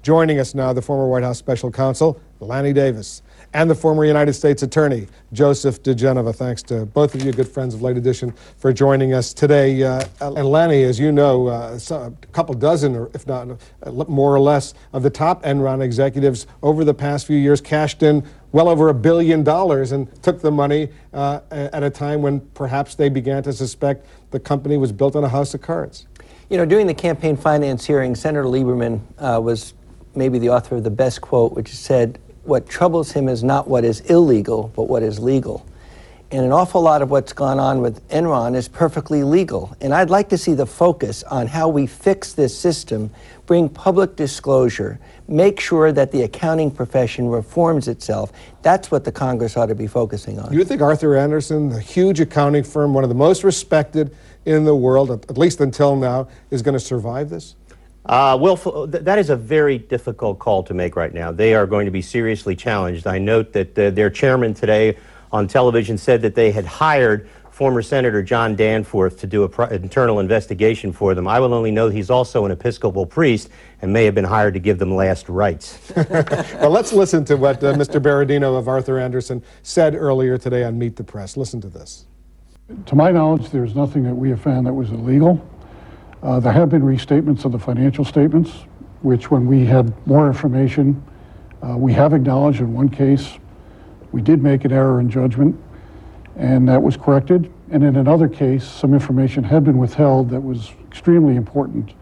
Joining us now, the former White House Special Counsel, Lanny Davis, and the former United States Attorney, Joseph diGenova. Thanks to both of you, good friends of Late Edition, for joining us today. And Lanny, as you know, a couple dozen, or if not more or less, of the top Enron executives over the past few years cashed in well over $1 billion and took the money at a time when perhaps they began to suspect the company was built on a house of cards. You know, during the campaign finance hearing, Senator Lieberman was maybe the author of the best quote, which said, "What troubles him is not what is illegal, but what is legal." And an awful lot of what's gone on with Enron is perfectly legal. And I'd like to see the focus on how we fix this system, bring public disclosure, make sure that the accounting profession reforms itself. That's what the Congress ought to be focusing on. You think Arthur Andersen, the huge accounting firm, one of the most respected in the world, at least until now, is going to survive this? Well, that is a very difficult call to make right now. They are going to be seriously challenged. I note that their chairman today on television said that they had hired former Senator John Danforth to do an internal investigation for them. I will only know he's also an Episcopal priest and may have been hired to give them last rites. Well, let's listen to what Mr. Berardino of Arthur Andersen said earlier today on Meet the Press. Listen to this. To my knowledge, there's nothing that we have found that was illegal. There have been restatements of the financial statements, which when we had more information, we have acknowledged in one case we did make an error in judgment, and that was corrected. And in another case, some information had been withheld that was extremely important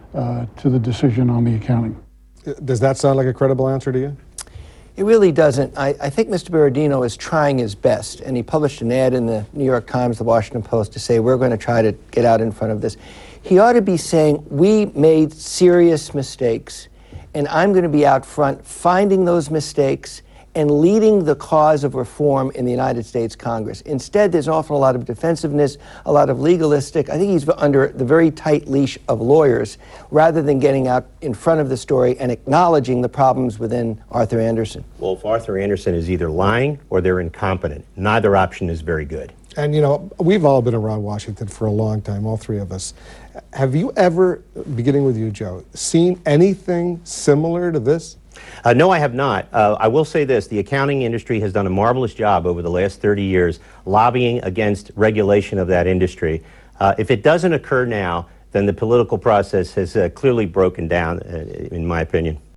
to the decision on the accounting. Does that sound like a credible answer to you? It really doesn't. I think Mr. Berardino is trying his best, and he published an ad in the New York Times, the Washington Post, to say we're going to try to get out in front of this. He ought to be saying we made serious mistakes, and I'm going to be out front finding those mistakes and leading the cause of reform in the United States Congress. Instead, there's an awful lot of defensiveness, a lot of legalistic. I think he's under the very tight leash of lawyers rather than getting out in front of the story and acknowledging the problems within Arthur Andersen. Well, if Arthur Andersen is either lying or they're incompetent, neither option is very good. And, you know, we've all been around Washington for a long time, all three of us. Have you ever, beginning with you, Joe, seen anything similar to this? No, I have not. I will say this. The accounting industry has done a marvelous job over the last 30 years lobbying against regulation of that industry. If it doesn't occur now, then the political process has clearly broken down, in my opinion.